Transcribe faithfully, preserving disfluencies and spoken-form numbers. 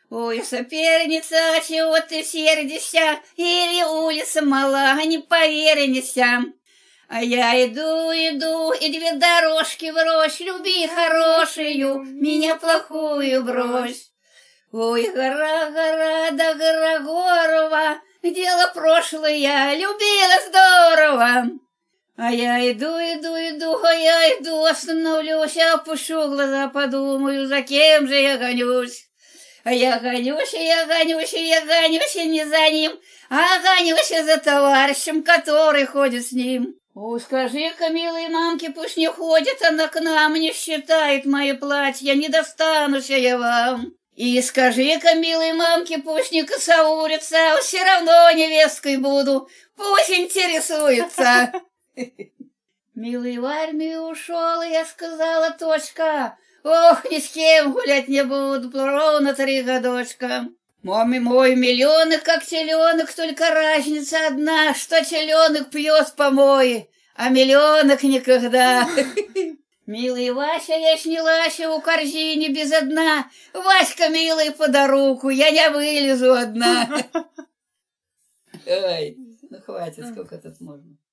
Ой, соперница, чего ты сердишься? Или улица мала, не поверенися. А я иду, иду, и две дорожки брось, люби хорошую, меня плохую брось. Ой, гора, гора, да гора Горова, дело прошлое, любила здорово. А я иду, иду, иду, а я иду, остановлюсь, опущу глаза, подумаю, за кем же я гонюсь. А я гонюсь, и я гонюсь, и я гонюсь, и не за ним, а гонюсь за товарищем, который ходит с ним. О, скажи-ка, милой мамке, пусть не ходит она к нам, не считает мои платья, не достанусь я вам. И скажи-ка, милой мамке, пусть не косаурится, все равно невесткой буду, пусть интересуется. Милый в армию ушел, и я сказала, точка, ох, ни с кем гулять не буду, ровно три годочка. Маме мой миллионы, как теленок, только разница одна, что теленок пьет помои, а миллионок никогда. Милый Вася, я снялась у корзине без дна. Васька, милый, подай руку, я не вылезу одна. Ой, ну хватит, сколько тут можно.